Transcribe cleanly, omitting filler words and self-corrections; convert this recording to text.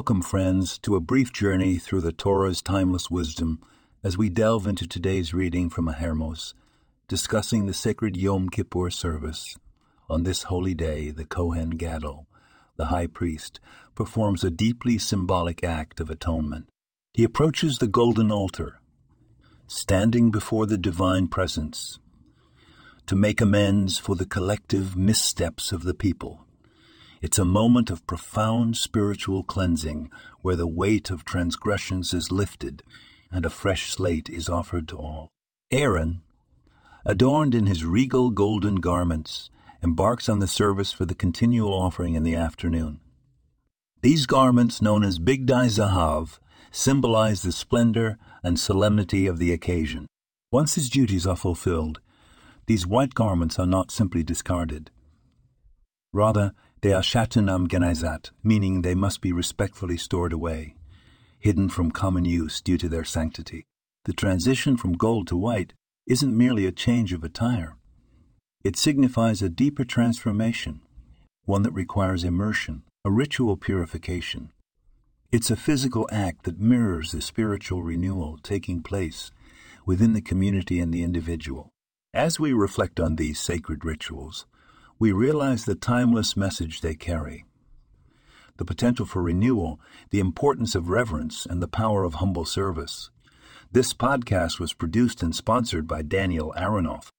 Welcome, friends, to a brief journey through the Torah's timeless wisdom as we delve into today's reading from Hermos, discussing the sacred Yom Kippur service. On this holy day, the Kohen Gadol, the high priest, performs a deeply symbolic act of atonement. He approaches the golden altar, standing before the divine presence, to make amends for the collective missteps of the people. It's a moment of profound spiritual cleansing where the weight of transgressions is lifted and a fresh slate is offered to all. Aaron, adorned in his regal golden garments, embarks on the service for the continual offering in the afternoon. These garments, known as Bigdai Zahav, symbolize the splendor and solemnity of the occasion. Once his duties are fulfilled, these white garments are not simply discarded. Rather, they are shatunam genizat, meaning they must be respectfully stored away, hidden from common use due to their sanctity. The transition from gold to white isn't merely a change of attire. It signifies a deeper transformation, one that requires immersion, a ritual purification. It's a physical act that mirrors the spiritual renewal taking place within the community and the individual. As we reflect on these sacred rituals, we realize the timeless message they carry, the potential for renewal, the importance of reverence, and the power of humble service. This podcast was produced and sponsored by Daniel Aronoff.